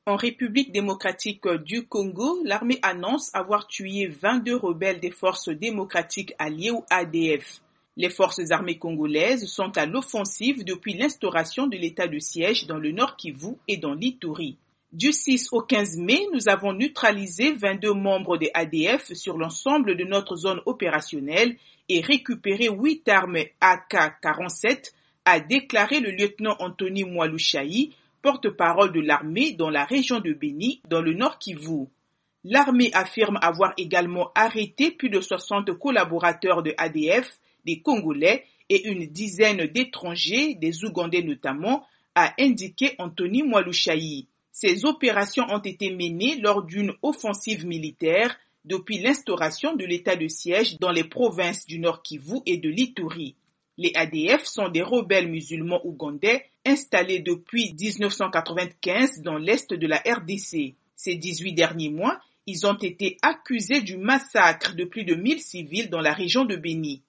En République démocratique du Congo, l'armée annonce avoir tué 22 rebelles des forces démocratiques alliées ou ADF. Les forces armées congolaises sont à l'offensive depuis l'instauration de l'état de siège dans le Nord Kivu et dans l'Ituri. Du 6 au 15 mai, nous avons neutralisé 22 membres des ADF sur l'ensemble de notre zone opérationnelle et récupéré 8 armes AK-47, a déclaré le lieutenant Anthony Mwalushayi, porte-parole de l'armée dans la région de Béni, dans le Nord Kivu. L'armée affirme avoir également arrêté plus de 60 collaborateurs de ADF, des Congolais et une dizaine d'étrangers, des Ougandais notamment, a indiqué Anthony Mwalushayi. Ces opérations ont été menées lors d'une offensive militaire depuis l'instauration de l'état de siège dans les provinces du Nord Kivu et de l'Ituri. Les ADF sont des rebelles musulmans ougandais installés depuis 1995 dans l'est de la RDC. Ces 18 derniers mois, ils ont été accusés du massacre de plus de 1000 civils dans la région de Béni.